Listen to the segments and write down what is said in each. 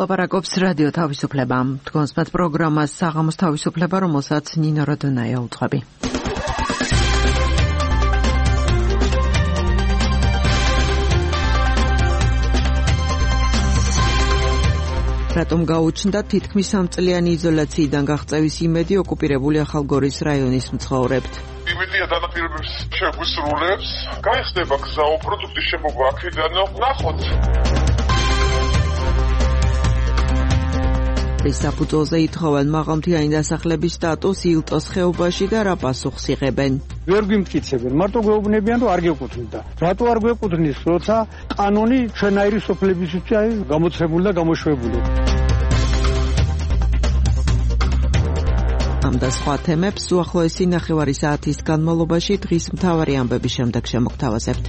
ლაპარაკობს რადიო თავისუფლება. თქვენს პროგრამას საღამოს თავისუფლება, რომელსაც ნინო როდონაია უძღვები. რატომ გაუჩნდა თითქმის 3 წლიანი იზოლაციიდან გაღწევის იმედი ოკუპირებული ახალგორის რაიონის მცხოვრებთ? იმედია დანაპირების შეგვისრულებს, გაიხსნება გზა პროდუქტის შემოგვა აქედან, ნახოთ. საფუძველზე ითხოვენ მაღალმთიანი დასახლების სტატუს ილტოს ხეობაში და რა პასუხს იღებენ? ვერ გვიმტკიცებენ, მარტო გვეუბნებიან, რომ არ გეკუთვნით. რატო არ გვეკუთვნის, როცა კანონი ჩვენაირი სოფლებისთვის არის გამოცემული და გამოშვებული. ამ და სხვა თემებს უახლოესი ნახევარი საათის განმავლობაში დღის მთავარი ამბების შემდეგ შემოგთავაზებთ.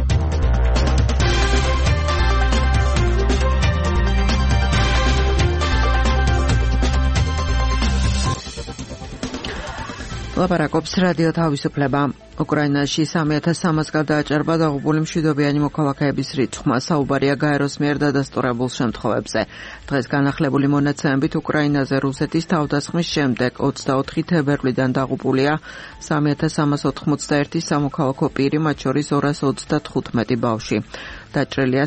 ლაპარაკობს რადიო თავისუფლება. უკრაინაში 3300-ს გადააჭარბა დაღუპული მშვიდობიანი მოქალაქეების რიცხვმა. საუბარია გაეროს მიერ დადასტურებულ შემთხვევებზე. დღეს განახლებული მონაცემებით უკრაინაზე რუსეთის თავდასხმის შემდეგ 24 თებერვლიდან დაღუპულია 3381 სამოქალაქო პირი, მათ შორის 235 ბავშვი. დაჭრილია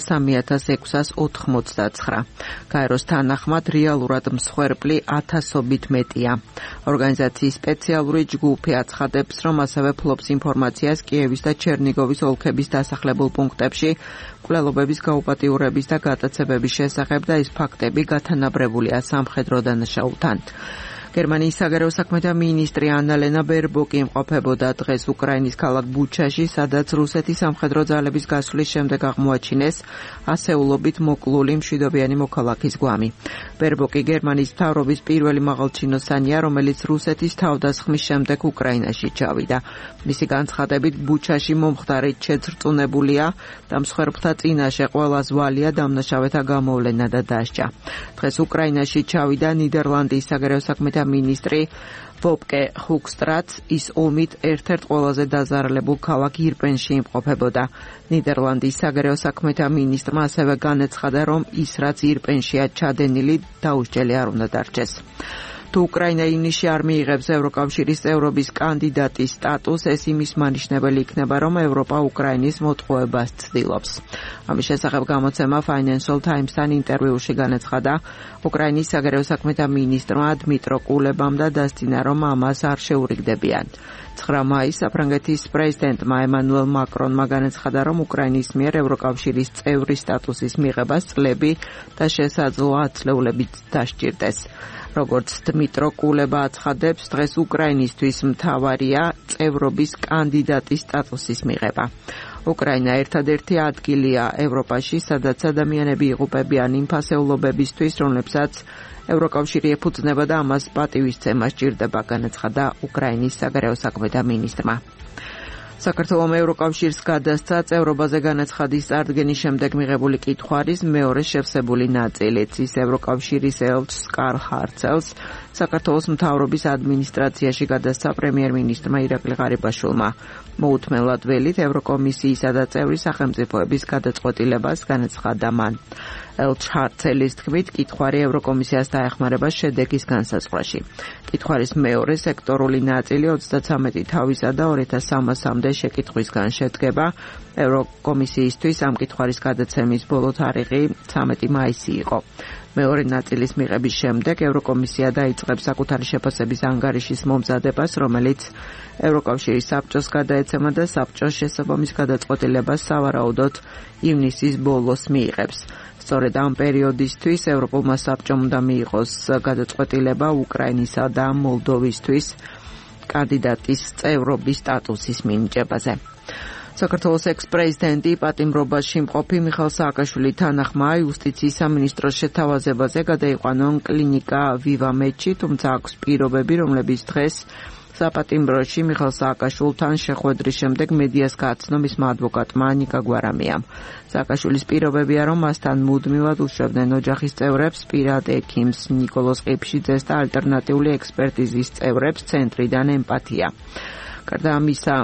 3689. გაეროს თანახმად რეალურად მსხვერპლი 1000-ობით მეტია. ორგანიზაციის სპეციალური ჯგუფი აცხადებს, რომ ასევე ფლობს ინფორმაციას კიევის და ჩერნიგოვის ოლქების დასახლებულ პუნქტებში მკვლელობების გაუპატიურების და გატაცებების შესახებ და ეს ფაქტები გათანაბრებულია სამხედრო დანაშაულთან. გერმანიის საგარეო საქმეთა მინისტრი ანალენა ბერბოკი იმყოფებოდა დღეს უკრაინის ქალაქ ბუჩაში, სადაც რუსეთის სამხედრო ძალების გასვლის შემდეგ აღმოაჩინეს ასეულობით მოკლული მშვიდობიანი მოქალაქის გვამი. ბერბოკი გერმანიის მთავრობის პირველი მაღალჩინოსანია, რომელიც რუსეთის თავდასხმის შემდეგ უკრაინაში ჩავიდა. მისი განცხადებით, ბუჩაში მომხდარით შეძრწუნებულია და მსხვერპლთა წინაშე ყველა ზვალია დამნაშავეთა გამოვლენა და დასჯა. დღეს უკრაინაში ჩავიდა ნიდერლანდიის საგარეო საქმეთა მინისტრი ვოპკე ჰუგსტრაც, ის ომით ერთ-ერთ ყველაზე დაზარალებულ ქალაქ ირპენში იმყოფებოდა. ნიდერლანდის საგარეო საქმეთა მინისტრმა ასევე განაცხადა, რომ ის რაც ირპენშია ჩადენილი დაუსჯელი არ უნდა დარჩეს. თუ უკრაინა ივნისში არ მიიღებს ევროკავშირის წევრობის კანდიდატის სტატუსს, ეს იმის მანიშნებელი იქნება, რომ ევროპა უკრაინის მოტყუებას ცდილობს. ამის შესახებ გამოცემა Financial Times-თან ინტერვიუში განაცხადა უკრაინის საგარეო საქმეთა მინისტრმა დმიტრო კულებამ და დასძინა, რომ ამას არ შეურიგდებიან. 9 მაისს საფრანგეთის პრეზიდენტმა ემანუელ მაკრონმა განაცხადა, რომ უკრაინის მიერ ევროკავშირის წევრის სტატუსის მიღებას წლები და შესაძლოა ათწლეულებით დასჭირდეს. როგორც დმიტრო კულება აცხადებს, დღეს უკრაინისთვის მთავარია წევრობის კანდიდატის სტატუსის მიღება. უკრაინა ერთადერთი ადგილია ევროპაში, სადაც ადამიანები იღუპებიან იმ ფასეულობებისთვის, რომლებსაც ევროკავშირი ეფუძნება და ამას პატივისცემა სჭირდება, განაცხადა უკრაინის საგარეო საქმეთა მინისტრმა. საქართველომ ევროკავშირს გადასცა წევრობაზე განაცხადის წარდგენის შემდეგ მიღებული კითხვარის მეორე შევსებული ნაწილიც. ის ევროკავშირის ელჩს კარლ ჰარცელს საქართველოს მთავრობის ადმინისტრაციაში გადასცა პრემიერ-მინისტრმა ირაკლი ღარიბაშვილმა. მოუთმენლად ველით ევროკომისიისა და წევრი სახელმწიფოების გადაწყვეტილებას განაცხადა მან. ელჩ ჰარცელის თქმით, კითხვარი ევროკომისიას დაეხმარება შედეგის განსაზღვრაში. კითხვარის მეორე სექტორული ნაწილი 33 თავისა და 2300-მდე შეკითხვისგან შედგება. ევროკომისიისთვის ამ კითხვარის გადაცემის ბოლო თარიღი 13 მაისი იყო. მეორე ნაწილის მიღების შემდეგ ევროკომისია დაიწყებს საკუთარი შეფასების ანგარიშის მომზადებას, რომელიც ევროკავშირის საბჭოს გადაეცემა და საბჭოს შესაბამის გადაწყვეტილებას სავარაუდოდ ივნისის ბოლოს მიიღებს. სწორედ ამ პერიოდისთვის ევროპულმა საბჭომ უნდა მიიღოს გადაწყვეტილება უკრაინისა და მოლდოვისთვის კანდიდატის წევრობის სტატუსის მინიჭებაზე. საქართველოს ექს-პრეზიდენტი პატიმრობაში მყოფი მიხეილ სააკაშვილი თანახმა იუსტიციის სამინისტროს შეთავაზებაზე გადაიყვანონ კლინიკა ვივამედში, თუმცა აქვს პირობები, რომლებიც დღეს საპატიმროში მიხეილ სააკაშვილთან შეხვედრის შემდეგ მედიას გააცნო მისმა ადვოკატმა ნიკა გვარამიამ. სააკაშვილის პირობებია, რომ მასთან მუდმივად უშვებდნენ ოჯახის წევრებს, პირად ექიმს ნიკოლოზ ყიფშიძეს და ალტერნატიული ექსპერტიზის წევრებს ცენტრიდან ემპათია. გარდა ამისა,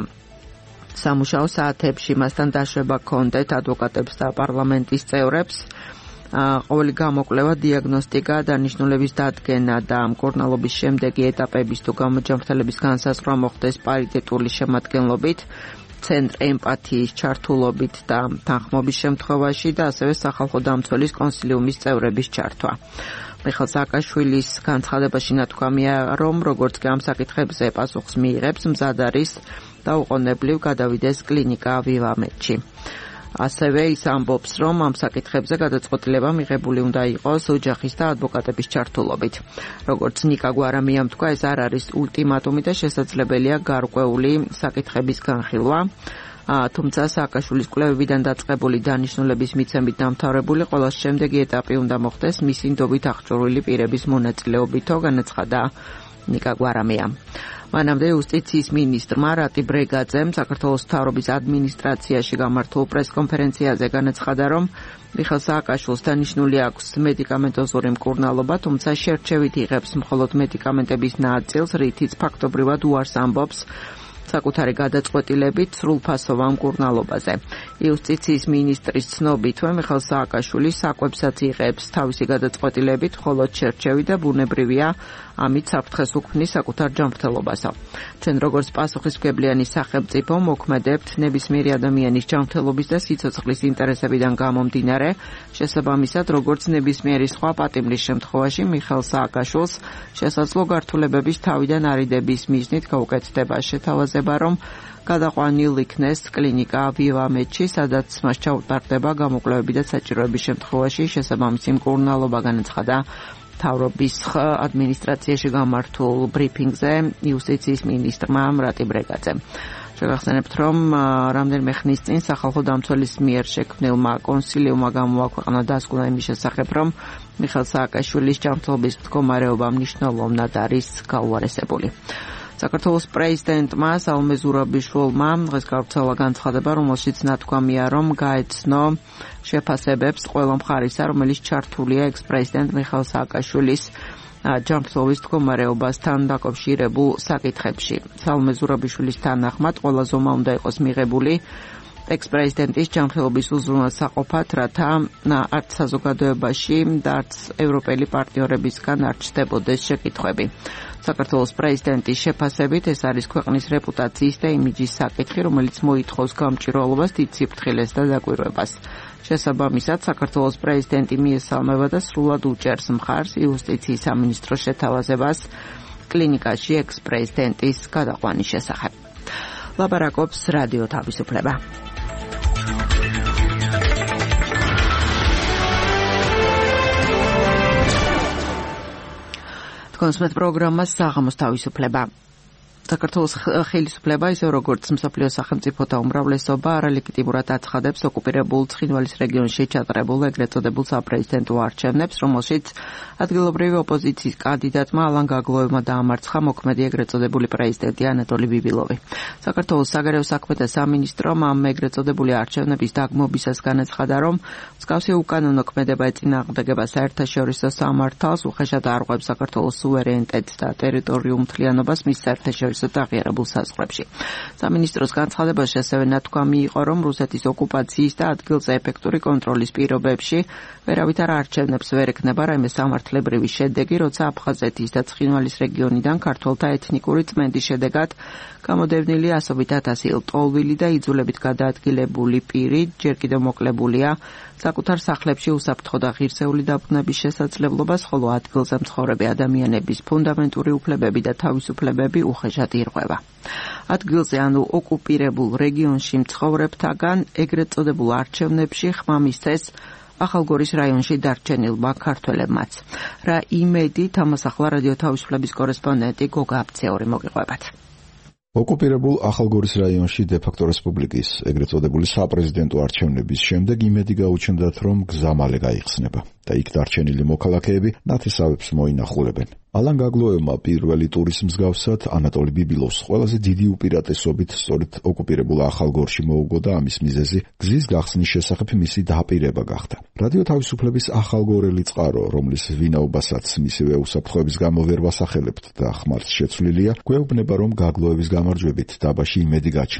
სამუშაო საათებში მასთან დაშვება ჰქონდეთ ადვოკატებს და პარლამენტის წევრებს. ყოველი გამოკვლევა, დიაგნოსტიკა, დანიშნულების დადგენა და მკურნალობის შემდეგი ეტაპების თუ გამოჯანმრთელების განსაზღვრა მოხდეს პარიტეტული შემადგენლობით, ცენტრ ემპათიის ჩართულობით და თანხმობის შემთხვევაში და ასევე სახალხო დამცველის კონსილიუმის წევრების ჩართვა. მიხეილ სააკაშვილის განცხადებაში ნათქვამია, რომ როგორც კი ამ საკითხებზე პასუხს მიიღებს, მზად არის დაუყოვნებლივ გადავიდეს კლინიკა ვივამედში. ასევე ის ამბობს, რომ ამ საკითხებზე გადაწყვეტილება მიღებული უნდა იყოს ოჯახის და ადვოკატების ჩართულობით. როგორც ნიკა გვარამიამ თქვა, ეს არ არის ულტიმატუმი და შესაძლებელია გარკვეული საკითხების განხილვა. თუმცა სააკაშვილის კვლევებიდან დაწყებული დანიშნულების მიცემით დამთავრებული ყველა შემდეგი ეტაპი უნდა მოხდეს მისი ნდობით აღჭურვილი პირების მონაწილეობითო, განაცხადა ნიკა გვარამიამ. მანამდე იუსტიციის მინისტრმა რატი ბრეგაძემ საქართველოს მთავრობის ადმინისტრაციაში გამართულ პრესკონფერენციაზე განაცხადა, რომ მიხეილ სააკაშვილს დანიშნული აქვს მედიკამენტოზური მკურნალობა, თუმცა შერჩევით იღებს მხოლოდ მედიკამენტების ნაწილს, რითიც ფაქტობრივად უარს ამბობს საკუთარი გადაწყვეტილებით სრულფასოვან მკურნალობაზე. იუსტიციის მინისტრის ცნობითვე მიხეილ სააკაშვილი საკვებსაც იღებს თავისი გადაწყვეტილებით, ხოლო შერჩევი და ბუნებრივია ამით საფრთხეს უქმნის საკუთარ ჯანმრთელობასა. ჩვენ როგორც პასუხისმგებლიანი სახელმწიფო მოქმედებთ ნებისმიერი ადამიანის ჯანმრთელობის და სიცოცხლის ინტერესებიდან გამომდინარე, შესაბამისად როგორც ნებისმიერი სხვა პატიმრის შემთხვევაში მიხეილ სააკაშვილს შესაძლო გართულებების თავიდან არიდების მიზნით გაუკეთდება შეთავაზება, რომ გადაყვანილ იქნეს კლინიკა ვივამედში, სადაც მას ჩაუტარდება გამოკვლევები და საჭიროების შემთხვევაში შესაბამისი მკურნალობა, განაცხადა მთავრობის ადმინისტრაციაში გამართულ ბრიფინგზე იუსტიციის მინისტრმა რატი ბრეგაძემ. შეგახსენებთ, რომ რამდენიმე ხნის წინ სახალხო დამცველის მიერ შექმნილმა კონსილიუმმა გამოაქვეყნა დასკვნა იმის შესახებ, რომ მიხეილ სააკაშვილის ჯანმრთელობის მდგომარეობა მნიშვნელოვნად არის გაუარესებული. საქართველოს პრეზიდენტმა საულმე ზურაბიშვილმა დღეს გავრცელა განცხადება, რომელშიც ნათქვამია, რომ გაეცნო შეფასებებს ყველა მხარისა, რომელიც ჩართულია ექს-პრეზიდენტ მიხეილ სააკაშვილის ჯანმრთელობის მდგომარეობასთან დაკავშირებულ საკითხებში. საულმე ზურაბიშვილის თანახმად, ყველა ზომა უნდა იყოს მიღებული ექს-პრეზიდენტის ჯანმრთელობის უზრუნველსაყოფად, რათა არც საზოგადოებაში და არც ევროპელი პარტნიორებისგან არ ჩნდებოდეს შეკითხვები. საქართველოს პრეზიდენტის შეფასებით ეს არის ქვეყნის რეპუტაციის და იმიჯის საკითხი, რომელიც მოითხოვს გამჭირვალობას, დიდ სიფრთხილეს და დაკვირვებას. შესაბამისად, საქართველოს პრეზიდენტი მიესალმება და სრულად უჭერს მხარს იუსტიციის სამინისტროს შეთავაზებას კლინიკაში ექს-პრეზიდენტის გადაყვანის შესახებ. ლაპარაკობს რადიო თავისუფლება. კონსმეთ პროგრამა საღამოს თავისუფლება. საქართველოს ხელისუფლება ისე როგორც მსოფლიოს სახელმწიფოთა უმრავლესობა არალეგიტიმურად აცხადებს ოკუპირებულ ცხინვალის რეგიონში ჩატარებულ ეგრეთ წოდებულ საპრეზიდენტო არჩევნებს, რომელშიც ადგილობრივი ოპოზიციის კანდიდატმა ალან გაგლოევმა დაამარცხა მოქმედი ეგრეთ წოდებული პრეზიდენტი ანატოლი ბიბილოვი. საქართველოს საგარეო საქმეთა სამინისტრომ ამ ეგრეთ წოდებული არჩევნების დაგმობისას განაცხადა, რომ მსგავსი უკანონო ქმედება ეწინააღმდეგება საერთაშორისო სამართალს, უხეშად არღვევს საქართველოს სუვერენიტეტს და ტერიტორიულ მთლიანობას მის საერთაშორისო აღიარებულ საზღვრებში. სამინისტროს განცხადებაში ასევე ნათქვამი იყო, რომ რუსეთის ოკუპაციის და ადგილზე ეფექტური კონტროლის პირობებში ვერავით არ არჩევნებს ვერ ექნება რაიმე სამართლებრივი შედეგი, როცა აფხაზეთის და ცხინვალის რეგიონიდან ქართველთა ეთნიკური წმენდის შედეგად გამოდევნილი ასობით ათასი ლტოლვილი და იძულებით გადაადგილებული პირი ჯერ კიდევ მოკლებულია საკუთარ სახლებში უსაფრთხო და ღირსეული დაბრუნების შესაძლებლობას, ხოლო ადგილზე მცხოვრები ადამიანების ფუნდამენტური უფლებები და თავისუფლებები უხეშად ირღვევა. ადგილზე ანუ ოკუპირებულ რეგიონში მცხოვრებთაგან ეგრეთ წოდებულ არჩევნებში ხმა მისცეს ახალგორის რაიონში დარჩენილმა ქართველებმაც. რა იმედით, ამას ახლა რადიო თავისუფლების კორესპონდენტი გოგა აბცეური მოგიყვებათ. ოკუპირებულ ახალგორის რაიონში დე-ფაქტო რესპუბლიკის ეგრეთ წოდებული საპრეზიდენტო არჩევნების შემდეგ იმედი გაუჩნდათ, რომ გზა მალე გაიხსნება და იქ დარჩენილი მოქალაქეები ნათესავებს მოინახულებენ. ალან გაგლოევმა პირველი ტურის მსგავსად ანატოლი ბიბილოვს ყველაზე დიდი უპირატესობით სწორედ ოკუპირებულ ახალგორში მოუგო და ამის მიზეზი გზის გახსნის შესახებ მისი დაპირება გახდა. რადიო თავისუფლების ახალგორელი წყარო, რომლის ვინაობასაც მისივე უსაფრთხოების გამო ვერ ვასახელებთ და ხმართ შეცვლილია, გვეუბნება, რომ გაგლოევის გამარჯვებით დაბაში იმედი გაჩნდა.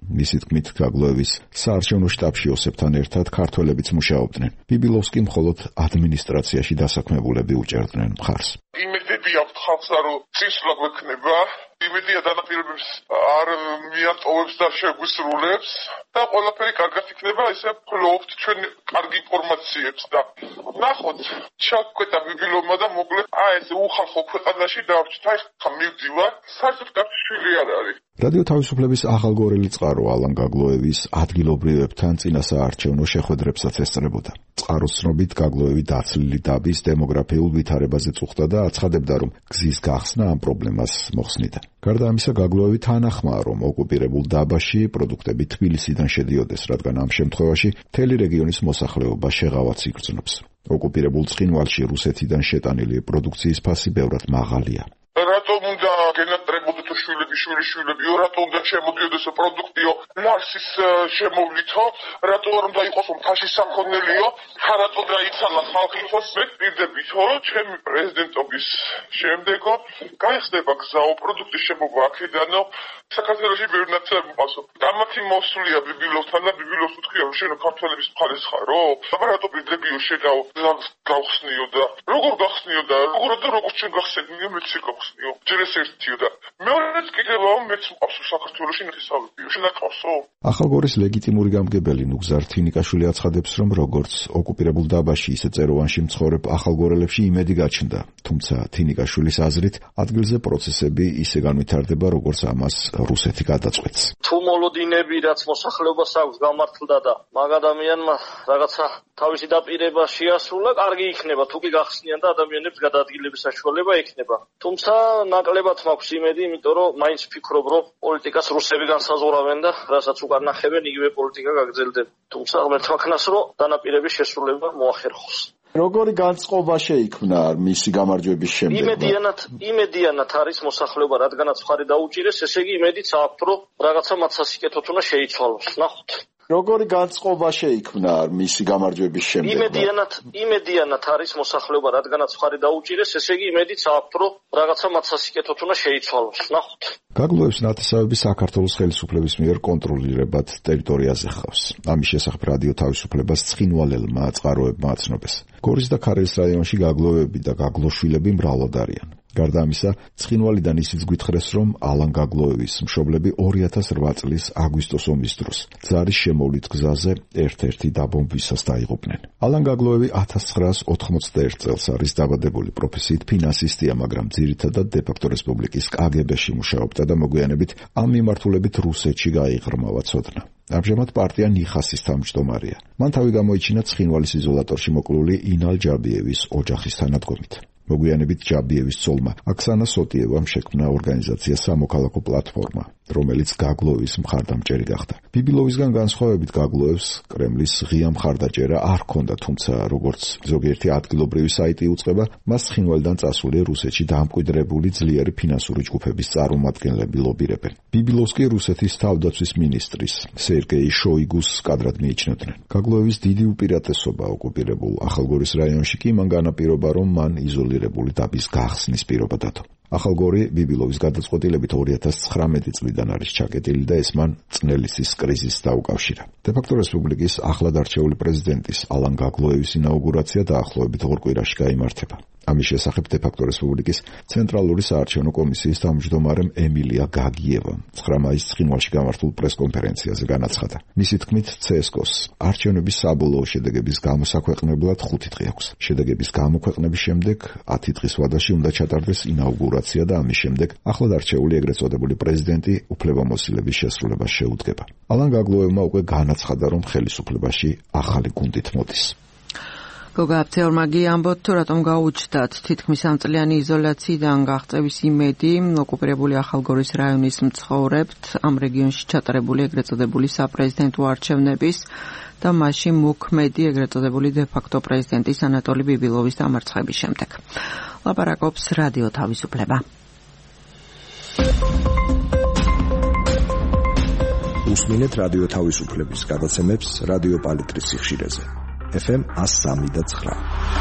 მისი თქმით, გაგლოევის საარჩევნო შტაბში ოსებთან ერთად ქართველებიც მუშაობდნენ. ბიბილოვსკი მხოლოდ ადმინისტრაციაში დასაქმებულები უჭერდნენ მხარს. იმედები აქვთ ხალხსა, რომ წინსვლა გვექნება, იმედია დანაპირებებს არ მიატოვებს და შეგვისრულებს და ყველაფერი კარგად იქნება, ესე ვფლობთ ჩვენ კარგ ინფორმაციებს და ნახოთ, ჩაგვკვეთა ბიბილოვმა და მოკლედ ესე უხალხო ქვეყანაში დავრჩით, ხა მივდივარ, საერთოდ კარგი შვილი არ არის. რადიო თავისუფლების ახალგორელი წყარო ალან გაგლოევის ადგილობრივებთან წინასაარჩევნო შეხვედრებსაც ესწრებოდა. წყაროს ცნობით გაგლოევი დაცლილი დაბის დემოგრაფიულ ვითარებაზე წუხდა და აცხადებდა, რომ გზის გახსნა ამ პრობლემას მოხსნიდა. გარდა ამისა, გაგლოევი თანახმაა, რომ ოკუპირებულ დაბაში პროდუქტები თბილისიდან შედიოდეს, რადგან ამ შემთხვევაში მთელი რეგიონის მოსახლეობა შეღავაც იგრძნობს. ოკუპირებულ ცხინვალში რუსეთიდან შეტანილი პროდუქციის ფასი ბევრად მაღალია. რატომ უნდა გენატრებოდეთ შვილები, რატომ უნდა შემოდიოდეს პროდუქტიო ლარსის შემოვლითო, რატომ არ უნდა იყოს მთაში სამქონელიო, რატომ დაიცალა ხალხი თოს მე პირდებითო, ჩემი პრეზიდენტობის შემდეგო გაიხსნება გზაო პროდუქტის შემოგვა აქედანო, საქართველოში ბევრი ნაცნობი მყავსო. დამათი მოსვლია ბიბილოვთან და ბიბილოვს უთხრია, რომ შენ ქართველების მხარეს ხარო? აბა რატო პირდებიო შეგავ გავხსნიო და როგორ გახსნიო და როგორ ჩვენ გახსენიო მეც გახსნიო. ჯერ ეს ერთიო და მეორეც კიდევ მეც მყავსო საქართველოში ნახისავებიო. შენ აკავსო? ახალგორის ლეგიტიმური გამგებელი ნუგზარ თინიკაშვილი აცხადებს, რომ როგორც ოკუპირებულ დაბაში, ისე წეროვანში მცხოვრებ ახალგორელებში იმედი გაჩნდა, თუმცა თინიკაშვილის აზრით, ადგილზე პროცესები ისე განვითარდება, როგორც ამას რუსეთი გადაწყვეტს. თუ მოლოდინები რაც მოსახლეობას აქვს გამართლდა და მაგ ადამიანმა რაღაცა თავისი დაპირება შეასრულა, კარგი იქნება, თუ კი გახსნიან და ადამიანებს გადაადგილების საშუალება იქნება. თუმცა ნაკლებად მაქვს იმედი, იმიტომ რომ მაინც ვფიქრობ, რომ პოლიტიკას რუსები განსაზღვრავენ და რასაც უკან ნახებენ, იგივე პოლიტიკა გაგრძელდება. თუმცა ღმერთმა ქნას, რომ დანაპირების შესრულება მოახერხოს. როგორი განწყობა შეიქმნა მისი გამარჯვების შემდეგ? იმედიანად არის მოსახლეობა, რადგანაც მხარი დაუჭირეს, ესე იგი იმედიც აქვს, რომ რაღაცა მათ სასიკეთოდ უნდა შეიცვალოს. ნახოთ. როგორი განწყობა შეიქმნა მისი გამარჯვების შემდეგ? იმედიანად არის მოსახლეობა, რადგანაც მხარი დაუჭირეს, ესე იგი იმედიც აქვს, რომ რაღაცა მათ სასიკეთოდ უნდა შეიცვალოს. ნახოთ. გაგლოევს ნათესავები საქართველოს ხელისუფლების მიერ კონტროლირებად ტერიტორიაზე ხავს. ამის შესახებ რადიო თავისუფლებას ცხინვალელმა წყაროებმა აცნობეს. გორის და ქარელის რაიონში გაგლოევები და გაგლოშვილები მრავლად არიან. გარდა ამისა, ცხინვალიდან ისიც გვითხრეს, რომ ალან გაგლოევის მშობლები 2008 წლის აგვისტოს ომის დროს ძარის შემოვლით გზაზე ერთ-ერთი დაბომბვისას დაიღუპნენ. ალან გაგლოევი 1991 წელს არის დაბადებული, პროფესიით ფინანსისტია, მაგრამ ძირითადად დე-ფაქტო რესპუბლიკის კგბ-ში მუშაობდა და მოგვიანებით ამ მიმართულებით რუსეთში გაიღრმავა ცოდნა. ამჟამად პარტია ნიხასის თავმჯდომარეა. მან თავი გამოიჩინა ცხინვალის იზოლატორში მოკლული ინალ ჯაბიევის ოჯახის თანადგომით. მოგვიანებით ჯაბიევის ცოლმა აქსანა სოტიევამ შექმნა ორგანიზაცია სამოქალაქო პლატფორმა, რომელიც გაგლოევის მხარდამჭერი გახდა. ბიბილოვისგან განსხვავებით გაგლოევს კრემლის ღია მხარდაჭერა არ ჰქონდა, თუმცა როგორც ზოგიერთი ადგილობრივი საიტი უწყება, მას ცხინვალიდან წასული რუსეთში დამკვიდრებული ძლიერი ფინანსური ჯგუფების წარმომადგენლები ლობირებენ. ბიბილოვსკი რუსეთის თავდაცვის მინისტრის სერგეი შოიგუს კადრად მიიჩნევდნენ. გაგლოევის დიდი უპირატესობა ოკუპირებულ ახალგორის რაიონში კი მან განაპირობა, რომ მან იზოლირებული დაბის გახსნის პირობა დადო. ახალგორი ბიბილოვის გადაწყვეტილებით 2019 წლიდან არის ჩაკეტილი და ეს მან წნელისის კრიზისს დაუკავშირა. დე-ფაქტო რესპუბლიკის ახლად არჩეული პრეზიდენტის ალან გაგლოევის ინაუგურაცია დაახლოებით 2 კვირაში გაიმართება. ამის შესახებ დე-ფაქტო რესპუბლიკის ცენტრალური საარჩევნო კომისიის თავმჯდომარემ ემილია გაგიევამ 9 მაისს ცხინვალში გამართულ პრესკონფერენციაზე განაცხადა. მისი თქმით, CSKO-ს არჩევნების საბოლოო შედეგების გამოსაქვეყნებლად 5 დღე აქვს. შედეგების გამოქვეყნების შემდეგ 10 დღის ვადაში უნდა ჩატარდეს ინაუგურაცია და ამის შემდეგ ახლად არჩეული ეგრეთ წოდებული პრეზიდენტი უფლებამოსილების შესრულებას შეუდგება. ალან გაგლოევმა უკვე განაცხადა, რომ ხელისუფლებაში ახალი გუნდით მოდის. გოგა აფცეორმაგი ამბობთ, თუ რატომ გაუჩნდათ თითქმის ამწლიანი იზოლაციიდან გაღწევის იმედი ოკუპირებული ახალგორის რაიონის მცხოვრებთ ამ რეგიონში ჩატარებული ეგრეთ წოდებული საპრეზიდენტო არჩევნების და მასში მოქმედი ეგრეთ წოდებული დე-ფაქტო პრეზიდენტის ანატოლი ბიბილოვის დამარცხების შემდეგ. ლაპარაკობს რადიო თავისუფლება. უსმინეთ რადიო თავისუფლების გადაცემებს რადიო პალიტრის სიხშირეზე. FM 103.9.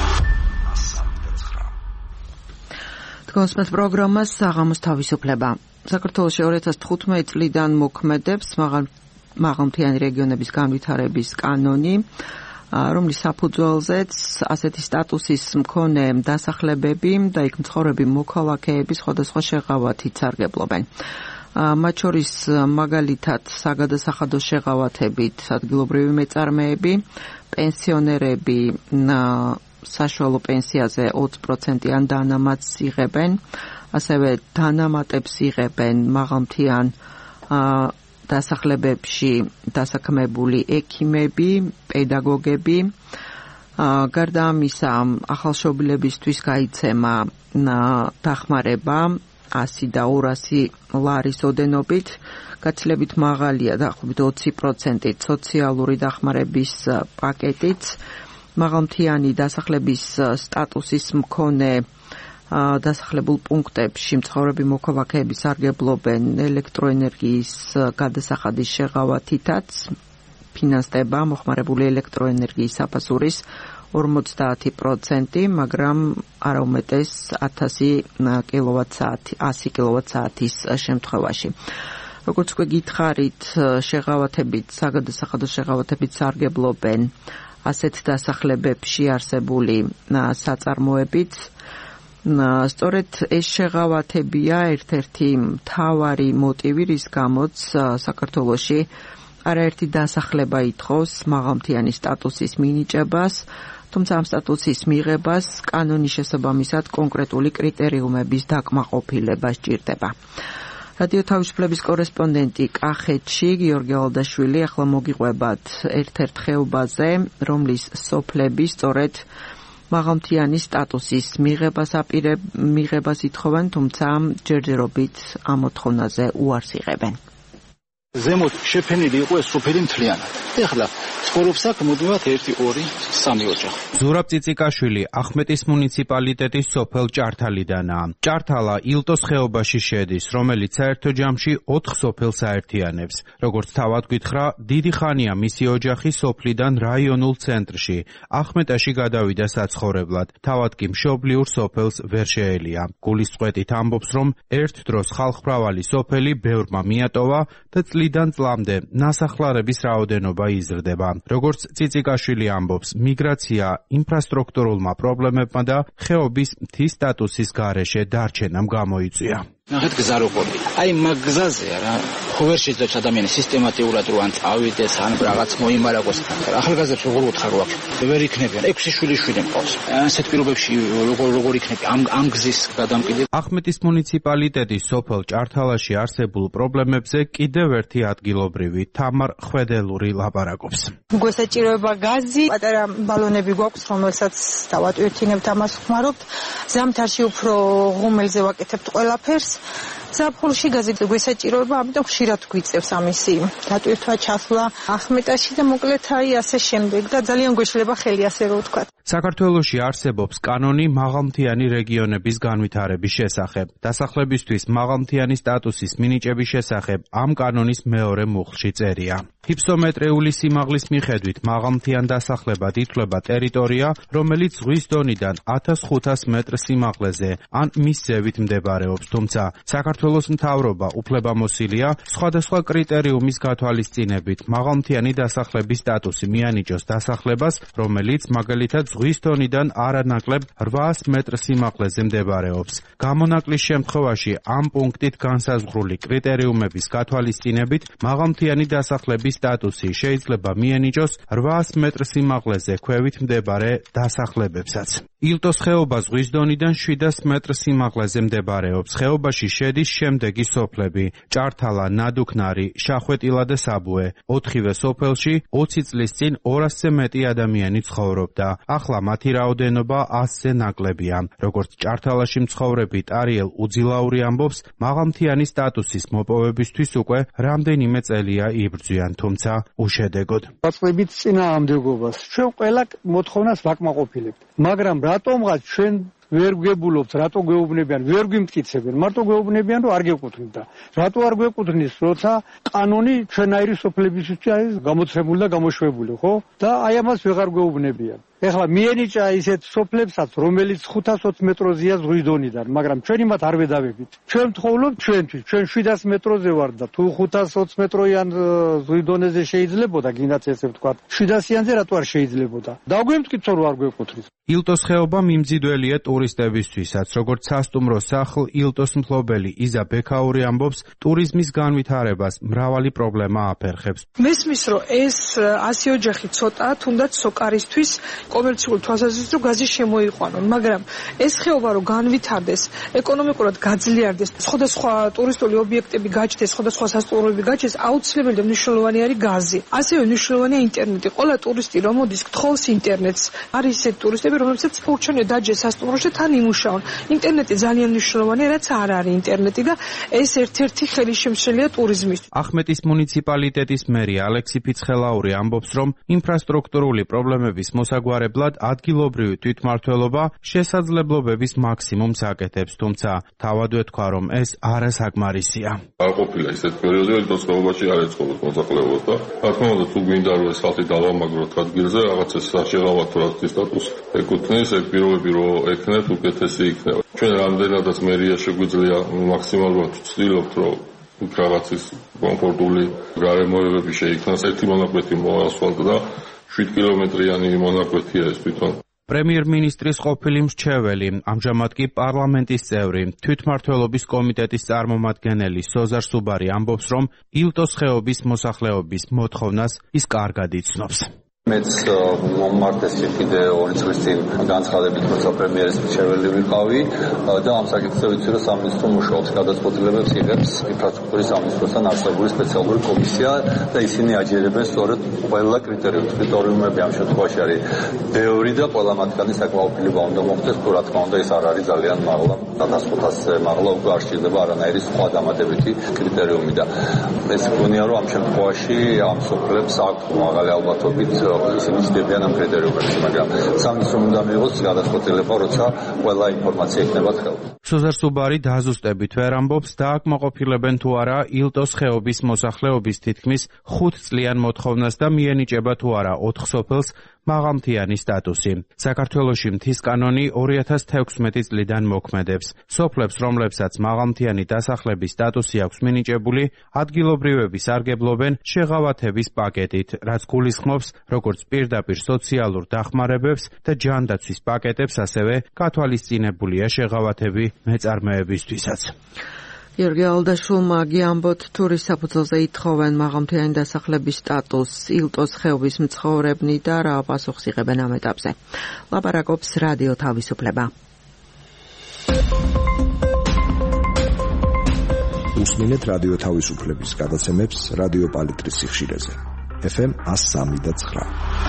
თქვენს პროგრამას საღამოს თავისუფლება. საქართველოში 2015 წლიდან მოქმედებს მაღალ მაღალმთიანი რეგიონების განვითარების კანონი, რომლის საფუძველზეც ასეთი სტატუსის მქონე დასახლებები და იქ მცხოვრები მოქალაქეები სხვადასხვა შეღავათით სარგებლობენ. მათ შორის მაგალითად საგადასახადო შეღავათებით ადგილობრივი მეწარმეები, პენსიონერები საშუალო პენსიაზე 20%-იან დანამატს იღებენ, ასევე დანამატებს იღებენ მაღალმთიან დასახლებებში დასაქმებული ექიმები, პედაგოგები. გარდა ამისა, ახალშობილებისთვის გაიცემა დახმარება 100 და 200 ლარის ოდენობით, გაცილებით მაღალია დაახლოებით 20% სოციალური დახმარების პაკეტიც. მაღალმთიანი დასახლების სტატუსის მქონე დასახლებულ პუნქტებში მცხოვრები მოქალაქეები სარგებლობენ ელექტროენერგიის გადასახადის შეღავათითაც, ფინანსდება მოხმარებული ელექტროენერგიის საფასურის 50%, მაგრამ არა უმეტეს 100 კილოვატ-საათის შემთხვევაში. როგორც უკვე გითხარით, შეღავათებით, საგადასახადო შეღავათებით სარგებლობენ ასეთ დასახლებებში არსებული საწარმოებიც. სწორედ ეს შეღავათებია ერთ-ერთი მთავარი მოტივი, რის გამოც საქართველოში არაერთი დასახლება ითხოვს მაღალმთიანი სტატუსის მინიჭებას, თუმცა ამ სტატუსის მიღებას კანონის შესაბამისად კონკრეტული კრიტერიუმების დაკმაყოფილება სჭირდება. რადიო თავისუფლების კორესპონდენტი კახეთში გიორგი ალდაშვილი ახლა მოგიყვებათ ერთ-ერთ ხეობაზე, რომლის სოფლები სწორედ მაღალმთიანი სტატუსის მიღებას ითხოვენ, თუმცა ჯერჯერობით ამ მოთხოვნაზე უარს იღებენ. ზემოთ შეფენილი იყო ეს სოფელი მთლიანად. ეხლა ცხოვრობს აქ მუდმივად 1, 2, 3 ოჯახი. ზურაბ წიწიკაშვილი ახმეტის მუნიციპალიტეტის სოფელ ჭართალიდანაა. ჭართალა ილტოს ხეობაში შედის, რომელიც საერთო ჯამში 4 სოფელს აერთიანებს. როგორც თავად გითხრა, დიდი ხანია მისი ოჯახი სოფლიდან რაიონულ ცენტრში, ახმეტაში გადავიდა საცხოვრებლად. თავად კი მშობლიურ სოფელს ვერ შეელია. გულისწყეტით ამბობს, რომ ერთ დროს ხალხმრავალი სოფელი ბევრმა მიატოვა და წლიდან წლამდე ნასახლარების რაოდენობა იზრდება. როგორც წიწიკაშვილი ამბობს, მიგრაცია ინფრასტრუქტურულმა პრობლემებმა და ხეობის მთის სტატუსის გარეშე დარჩენამ გამოიწვია. ნახეთ გზა როგორია. აი მაგ გზაზე რა ხო ვერ შეძლებს ადამიანი სისტემატიურად რო ან წავიდეს, ან რაღაც მოიმარაგოს. ახალგაზრდებს როგორ უთხარო აქ? ვერ იქნებიან. 6 შვილიშვილი მყავს. ასეთ პირობებში როგორ იქნება ამ გზის გადამყიდვა? ახმეტის მუნიციპალიტეტის სოფელ ჭართალაში არსებულ პრობლემებზე კიდევ ერთი ადგილობრივი თამარ ხვედელური ლაპარაკობს. გვესაჭიროება გაზი, პატარა ბალონები გვაქვს, რომელსაც დავატვირთინებთ, ამას ხმარობთ. ზამთარში უფრო ღუმელზე ვაკეთებთ ყველაფერს. ზაფხულში გაზი გვესაჭიროება, ამიტომ ხშირად გვიწევს ამისი დატვირთვა, ჩასვლა ახმეტაში და მოკლედ აი ასე შემდეგ და ძალიან გვეშლება ხელი, ასე რომ ვთქვათ. საქართველოში არსებობს კანონი მაღალმთიანი რეგიონების განვითარების შესახებ. დასახლებისთვის მაღალმთიანი სტატუსის მინიჭების შესახებ ამ კანონის მეორე მუხლში წერია. ჰიფსომეტრიული სიმაღლის მიხედვით მაღალმთიან დასახლებად ითვლება ტერიტორია, რომელიც ზღვის დონიდან 1500 მეტრ სიმაღლეზე ან მის ზევით მდებარეობს, თუმცა საქართველოს მთავრობა უფლებამოსილია სხვადასხვა კრიტერიუმის გათვალისწინებით მაღალმთიანი დასახლების სტატუსი მიანიჭოს დასახლებას, რომელიც მაგალითად ზღვის დონიდან არანაკლებ 800 მეტრ სიმაღლეზე მდებარეობს. გამონაკლის შემთხვევაში ამ პუნქტით განსაზღვრული კრიტერიუმების გათვალისწინებით მაღალმთიანი დასახლების სტატუსი შეიძლება მიენიჭოს 800 მეტრ სიმაღლეზე ქვევით მდებარე დასახლებებსაც. ილტოს ხეობა ზღვის დონიდან 700 მეტრ სიმაღლეზე მდებარეობს. ხეობაში შედის შემდეგი სოფლები: ჭართალა, ნადუქნარი, შახვეტილა და საბუე. 4-ვე სოფელში 20 წლის წინ 200-ზე მეტი ადამიანი ცხოვრობდა. ახლა მათი რაოდენობა 100-ზე ნაკლებია. როგორც ჭართალაში მცხოვრები ტარიელ უძილაური ამბობს, მაღალმთიანი სტატუსის მოპოვებისთვის უკვე რამდენიმე წელია იბრძვიან, თუმცა უშედეგოდ. დაწყებით წინააღმდეგობას. ჩვენ ყველა მოთხოვნას ვაკმაყოფილებთ, მაგრამ რატომღაც ჩვენ ვერ გვგებულობთ, რატო გვეუბნებიან, ვერ გვიმტკიცებენ, მარტო გვეუბნებიან, რომ არ გეკუთვნით და რატო არ გვეკუთვნის, როცა კანონი ჩვენაირი სოფლებისთვის არის გამოცემული და გამოშვებული, ხო? და აი ამას ვეღარ გვეუბნებიან. ეხლა მიენიჭა ისეთ სოფლებსაც, რომელიც 520 მეტროზეა ზღვის დონიდან, მაგრამ ჩვენ იმათ არ ვედავებით. ჩვენ ვთხოვნობთ ჩვენთვის, ჩვენ 700 მეტროზე ვარ და თუ 520 მეტროიან ზღვის დონეზე შეიძლებოდა, გინდათ ესე ვთქვა, 700-იანზე რატო არ შეიძლებოდა? დაგვემტკიცო რომ არ გვეკუთვნის. ილტოს ხეობა მიმზიდველია ტურისტებისთვისაც, როგორც სასტუმრო სახლ ილტოს მფლობელი იზა ბექაური ამბობს, ტურიზმის განვითარებას მრავალი პრობლემა აფერხებს. მესმის რომ ეს 100 ოჯახი ცოტაა, თუნდაც სოკარისთვის კომერციული თვალსაზრისით რომ გაზი შემოიყვანონ, მაგრამ ეს ხეობა რომ განვითარდეს, ეკონომიკურად გაძლიერდეს, სხვადასხვა ტურისტული ობიექტები გაჩნდეს, სხვადასხვა სასტუმროები გაჩნდეს, აუცილებელი და მნიშვნელოვანი არის გაზი. ასევე მნიშვნელოვანია ინტერნეტი. ყველა ტურისტი რომ მოდის, გთხოვს ინტერნეტს. არის ისეთი ტურისტები, რომლებსაც ფურჩონია დაჯეს სასტუმროში და თან იმუშაონ. ინტერნეტი ძალიან მნიშვნელოვანია, რაც არ არის ინტერნეტი და ეს ერთ-ერთი ხელისშემშელია ტურიზმისთვის. ახმეტის მუნიციპალიტეტის მერი ალექსი ფიცხელაური ამბობს, რომ ინფრასტრუქტურული პრობლემების მოსაგვარებლად ადგილობრივი თვითმმართველობა შესაძლებლობების მაქსიმუმს აკეთებს, თუმცა თავად ვეთქვა, რომ ეს არასაკმარისია. არ ყოფილა ისეთ პერიოდი, რომ მოსახლეობაში არ ეწყობოდა მოსახლეობას და რა თქმა უნდა, თუ გვინდა რომ ეს ხალხი დავამაგროთ ადგილზე, რაღაცა შეღავათ რასტის სტატუსს ეკუთვნის, ეგ პირობები რომ ეკნეთ, უკეთესი იქნება. ჩვენ რამდენადაც მერია შეგვიძლია მაქსიმალურად ვცდილობთ, რომ რაღაცის კომფორტული გარემოებები შეიქმნას, ერთი მონაკვეთი მოასφალტ და 7 კილომეტრიანი მონაკვეთია ეს თვითონ. პრემიერ-მინისტრის ყოფილი მრჩეველი, ამჟამად კი პარლამენტის წევრი, თვითმმართველობის კომიტეტის წარმომადგენელი სოზარ სუბარი ამბობს, რომ ილტოს ხეობის მოსახლეობის მოთხოვნას ის კარგად იცნობს. მეც მომმართეს კიდე 2 წლის წინ განცხადებით, როცა პრემიერის მრჩეველი ვიყავი და ამ საკითხზე ვიცი, რომ სამინისტრო მუშაობს, გადაწყვეტილებებს იღებს ინფრასტრუქტურის სამინისტროსთან არსებული სპეციალური კომისია და ისინი აჯერებენ სწორედ ყველა კრიტერიუმს. კრიტერიუმები ამ შემთხვევაში არის ბევრი და ყველა მათგანი საკმაყოფილება უნდა მოხდეს, თუ რა თქმა უნდა ეს არ არის ძალიან მაღლა, 1500-ზე მაღლა უკვე არ შეიძლება არანაირი სხვა დამატებითი კრიტერიუმი და ეს გონია, რომ ამ შემთხვევაში ამ სოფლებს აქვს მაღალი ალბათობით ისინი ცდებიან ამ კრიტერიუმებში, მაგრამ სამინისტრო უნდა მიიღოს გადაწყვეტილება, როცა ყველა ინფორმაცია იქნება ხელთ. სოზარ სუბარი დაზუსტებით ვერ ამბობს, დააკმაყოფილებენ თუ არა ილტოს ხეობის მოსახლეობის თითქმის 5 წლიან მოთხოვნას და მიენიჭება თუ არა 4 სოფელს მაღალმთიანი სტატუსი. საქართველოში მთის კანონი 2016 წლიდან მოქმედებს. სოფლებს, რომლებსაც მაღალმთიანი დასახლების სტატუსი აქვს მინიჭებული, ადგილობრივები სარგებლობენ შეღავათების პაკეტით, რაც გულისხმობს როგორც პირდაპირ სოციალურ დახმარებებს და ჯანდაცვის პაკეტებს, ასევე გათვალისწინებულია შეღავათები მეწარმეებისთვისაც. გიორგი ალდაშულმა გიამბოთ თურის საფუძველზე ითხოვენ მაღალმთიანი დასახლების სტატუსს ილტოს ხეობის მცხოვრებნი და რა პასუხს იღებენ ამ ეტაპზე. ლაპარაკობს რადიო თავისუფლება. უსმინეთ რადიო თავისუფლების გადაცემებს რადიო პალიტრის სიხშირეზე. FM 103.9.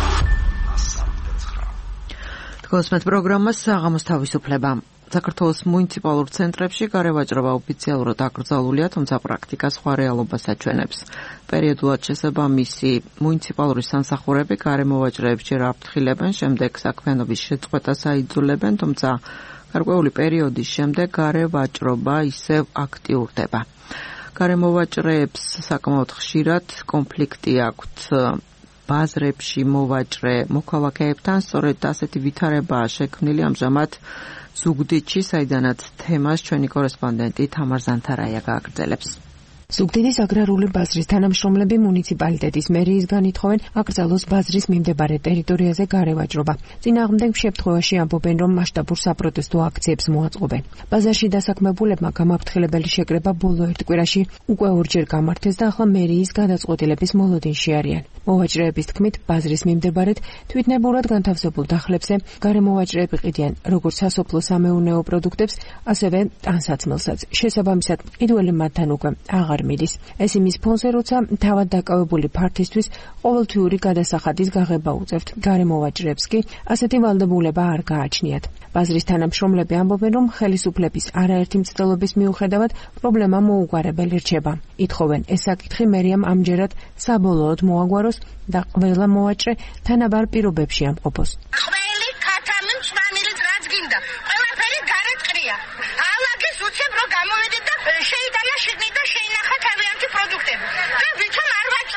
თქვენს პროგრამა საღამოს თავისუფლება. საქართველოს მუნიციპალურ ცენტრებში გარევაჭრობა ოფიციალურად აკრძალულია, თუმცა პრაქტიკა სხვა რეალობას აჩვენებს. პერიოდულად შესაბამისი მუნიციპალური სამსახურები გარემოვაჭრეებს ჯერ აფრთხილებენ, შემდეგ საქმიანობის შეწყვეტას აიძულებენ, თუმცა გარკვეული პერიოდის შემდეგ გარევაჭრობა ისევ აქტიურდება. გარემოვაჭრეებს საკმაოდ ხშირად კონფლიქტი აქვთ ბაზრებში მოვაჭრე მოქალაქეებთან, სწორედ ასეთი ვითარებაა შექმნილი ამჟამად ზუგდიდში, საიდანაც თემას ჩვენი კორესპონდენტი თამარ ზანთარაია გააგრძელებს. ზუგდიდის აგრარული ბაზრის თანამშრომლები მუნიციპალიტეტის მერიისგან ითხოვენ აკრძალოს ბაზრის მიმდებარე ტერიტორიაზე გარევაჭრობა. წინააღმდეგ შემთხვევაში ამბობენ, რომ მასშტაბურ საპროტესტო აქციებს მოაწყობენ. ბაზარში დასაქმებულებმა გამაფრთხილებელი შეკრება ბოლო ერთ კვირაში უკვე 2-ჯერ გამართეს და ახლა მერიის გადაწყვეტილების მოლოდინში არიან. მოვაჭრეების თქმით, ბაზრის მიმდებარედ თვითნებურად განთავსებულ დახლებზე გარემოვაჭრეები ყიდიან როგორც სასოფლო-სამეურნეო პროდუქტებს, ასევე ტანსაცმელსაც. შესაბამისად, ყიდველი მათთან უკვე აღარ მიდის. ეს იმის ფონზე, როცა თავად დაკავებული ფართისთვის ყოველთვიური გადასახადის გაღება უწევთ. გარემოვაჭრეებს კი ასეთი ვალდებულება არ გააჩნიათ. ბაზრის თანამშრომლები ამბობენ, რომ ხელისუფლების არაერთი მცდელობის მიუხედავად პრობლემა მოუგვარებელი რჩება. ითხოვენ, ეს საკითხი მერიამ ამჯერად საბოლოოდ მოაგვაროს და ყველა მოვაჭრე თანაბარ პირობებში ამყოფოს. ყველი ქათამი მწვანილი რაც გინდა, ყველაფერი გარეთ ყრია. ალაგის უცებ რომ გამოვედეთ და შეიტანა შიგნით და შეინახა თავიანთი პროდუქტები. და ვითომ არ ვაჭრო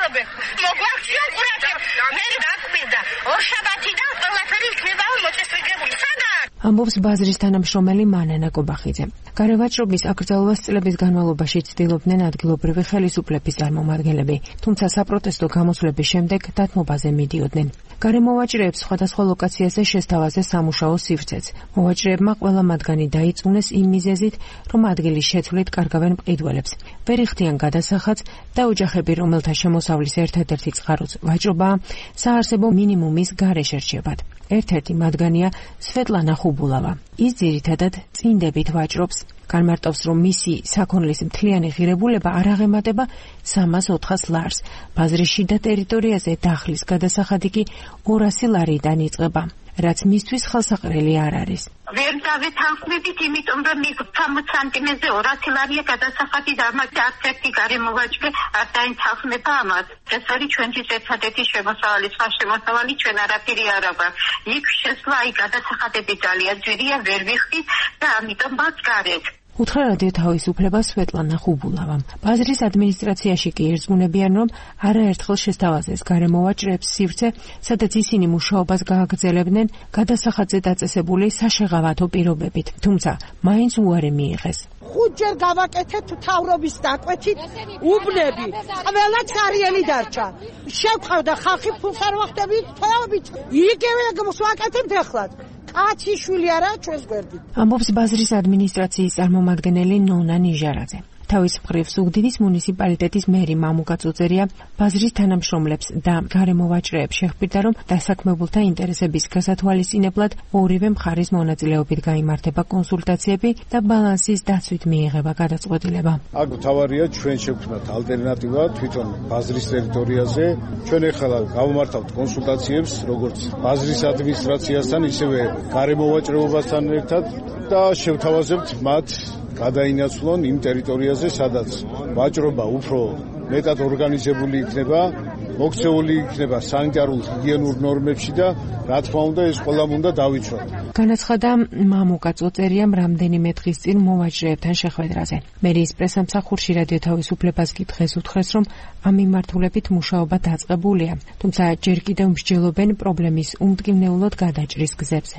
ვფიქრობენ. მოგვაქცია ყურადღება. მე დაგვიდა ორშაბათიდან ყველაფერი იქნება მოწესრიგებული. სადაა? ამბობს ბაზრის თანამშრომელი მანანა კობახიძე. გარევაჭრობის აკრძალვას წლების განმავლობაში ცდილობდნენ ადგილობრივი ხელისუფლების წარმომადგენლები, თუმცა საპროტესტო გამოსვლების შემდეგ დათმობაზე მიდიოდნენ. გარემოვაჭრეებს სხვადასხვა ლოკაციაზე შესთავაზე სამუშაო სივრცეც. მოვაჭრეებმა ყველა მათგანი დაიწუნეს იმ მიზეზით, რომ ადგილის შეცვლით კარგავენ მყიდველებს. ვერ იხდიან გადასახადს და ოჯახები, რომელთა შემოსავლის ერთადერთი წყაროც ვაჭრობაა, საარსებო მინიმუმის გარეშე რჩებათ. ერთ-ერთი მათგანია სვეტლანა ხუბულავა. ის ძირითადად წინდებით ვაჭრობს. განმარტავს, რომ მისი საქონლის მთლიანი ღირებულება არ აღემატება 300-400 ლარს. ბაზრის შიდა ტერიტორიაზე დახლის გადასახადი კი 200 ლარიდან იწყება, რაც მისთვის ხელსაყრელი არ არის. ვერ დავეთანხმებით, იმიტომ რომ 60 სანტიმეტრზე 200 ლარია გადასახადი და ამაზე არც ერთი გარემოვაჭრე არ დაინახება ამას. ეს არის ჩვენთვის ერთადერთი შემოსავალი, სხვა შემოსავალი ჩვენ არაფერი არ აქვს. იქ შესვლა აი გადასახადები ძალიან ძვირია, ვერ ვიხდით და ამიტომ მას გარეთ. უთხრა რადიო თავისუფლება სვეტლანა ხუბულავამ. ბაზრის ადმინისტრაციაში კი ირწმუნებიან, რომ არაერთხელ შესთავაზეს გარემოვაჭრეებს სივრცე, სადაც ისინი მუშაობას გააგრძელებდნენ გადასახადზე დაწესებული საშეღავათო პირობებით, თუმცა მაინც უარი მიიღეს. 5 ჯერ გავაკეთეთ თავრობის დაკვეთით უბნები, ყველა ცარიელი დარჩა. შევხავდა ხალხი ფულს არ ვახდებით თეობით. იგივე ვაკეთებთ ახლად. კაცი შვილი არა ჩვენს გვერდით. ამბობს ბაზრის ადმინისტრაციის წარმომადგენელი ნონა ნიჟარაძე. თავის მხრივ ზუგდიდის მუნიციპალიტეტის მერი მამუკა წუწერია ბაზრის თანამშრომლებს და გარემოვაჭრეებს შეხვდა, რომ დასაქმებულთა ინტერესების გასათვალისწინებლად ორივე მხარის მონაწილეობით გაიმართება კონსულტაციები და ბალანსის დაცვით მიიღება გადაწყვეტილება. აქ თავარია ჩვენ შევქმნათ ალტერნატივა თვითონ ბაზრის ტერიტორიაზე. ჩვენ ახლა გავმართავთ კონსულტაციებს როგორც ბაზრის ადმინისტრაციასთან, ისევე გარემოვაჭრეობასთან ერთად და შევთავაზებთ მათ გადაინაცვლონ იმ ტერიტორიაზე, სადაც ვაჭრობა უფრო მეტად ორგანიზებული იქნება, მოქცეული იქნება სანიტარულ ჰიგიენურ ნორმებში და რა თქმა უნდა ეს ყველამ უნდა დავიცვათ. განაცხადა მამუკა წოწერიამ რამდენიმე დღის წინ მოვაჭრეებთან შეხვედრაზე. მერიის პრესამსახურში რადიო თავისუფლებას კი დღეს უთხრეს, რომ ამ მიმართულებით მუშაობა დაწყებულია, თუმცა ჯერ კიდევ მსჯელობენ პრობლემის უმტკივნეულოდ გადაჭრის გზებზე.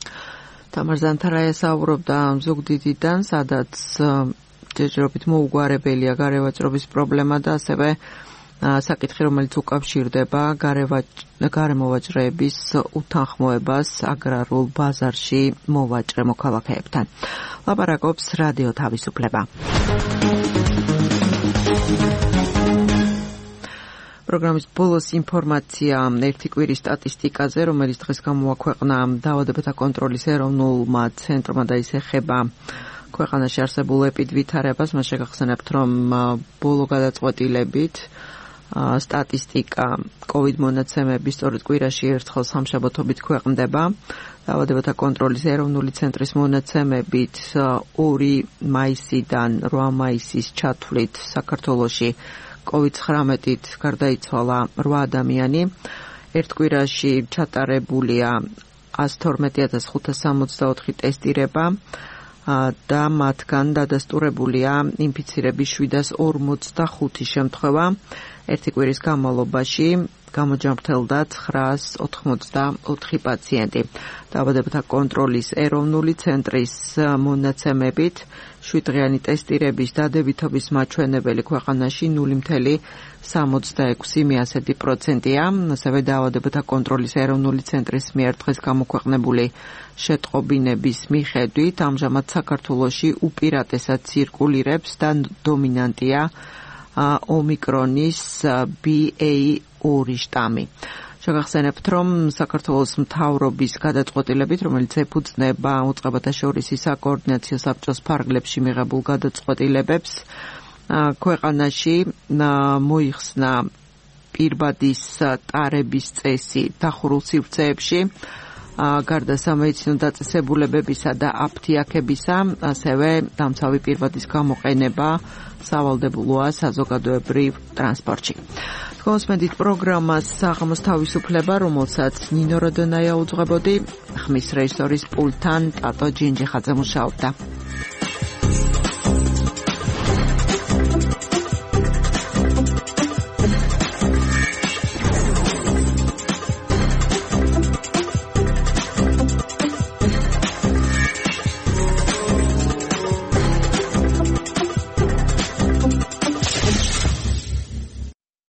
თამარ ზანთარაია საუბრობდა ზუგდიდიდან, სადაც ჯერჯერობით მოუგვარებელია გარევაჭრობის პრობლემა და ასევე საკითხი, რომელიც უკავშირდება გარემოვაჭრეების უთანხმოებას აგრარულ ბაზარში მოვაჭრე მოქალაქეებთან. ლაპარაკობს რადიო თავისუფლება. პროგრამის ბოლოს ინფორმაცია ერთი კვირის სტატისტიკაზე, რომელიც დღეს გამოაქვეყნა დაავადებათა კონტროლის ეროვნულმა ცენტრმა და ის ეხება ქვეყანაში არსებულ ეპიდვითარებას. მას შეგახსენებთ, რომ ბოლო გადაწყვეტილებით სტატისტიკა COVID მონაცემების სწორედ კვირაში ერთხელ სამშაბათობით ქვეყნდება. დაავადებათა კონტროლის ეროვნული ცენტრის მონაცემებით 2 მაისიდან 8 მაისის ჩათვლით საქართველოში COVID-19-ით გარდაიცვალა 8 ადამიანი. ერთ კვირაში ჩატარებულია 112,564 ტესტირება და მათგან დადასტურებულია ინფიცირების 745 შემთხვევა. ერთი კვირის განმავლობაში გამოჯამრთელდა 984 პაციენტი. დაავადებათა კონტროლის ეროვნული ცენტრის მონაცემებით 7-დღიანი ტესტირების დადებითობის მაჩვენებელი ქვეყანაში 0.66%-ია. ასევე დაავადებათა კონტროლის ეროვნული ცენტრის მიერ დღეს გამოქვეყნებული შეტყობინების მიხედვით ამჟამად საქართველოში უპირატესად ცირკულირებს და დომინანტია ომიკრონის BA2 შტამი. შეგახსენებთ, რომ საქართველოს მთავრობის გადაწყვეტილებით, რომელიც ეფუძნება უწყებათა შორის საკოორდინაციო საბჭოს ფარგლებში მიღებულ გადაწყვეტილებებს, ქვეყანაში მოიხსნა პირბადის ტარების წესი დახურულ სივრცეებში, გარდა სამედიცინო დაწესებულებებისა და აფთიაქებისა, ასევე დამცავი პირბადის გამოყენება სავალდებულოა საზოგადოებრივ ტრანსპორტში. გოსმედით პროგრამას საღამოს თავისუფლება, რომელსაც ნინო როდონაია უძღვებოდი, ხმის რეჟისორის პულტთან ტატო ჯინჯიხაძე მუშაობდა.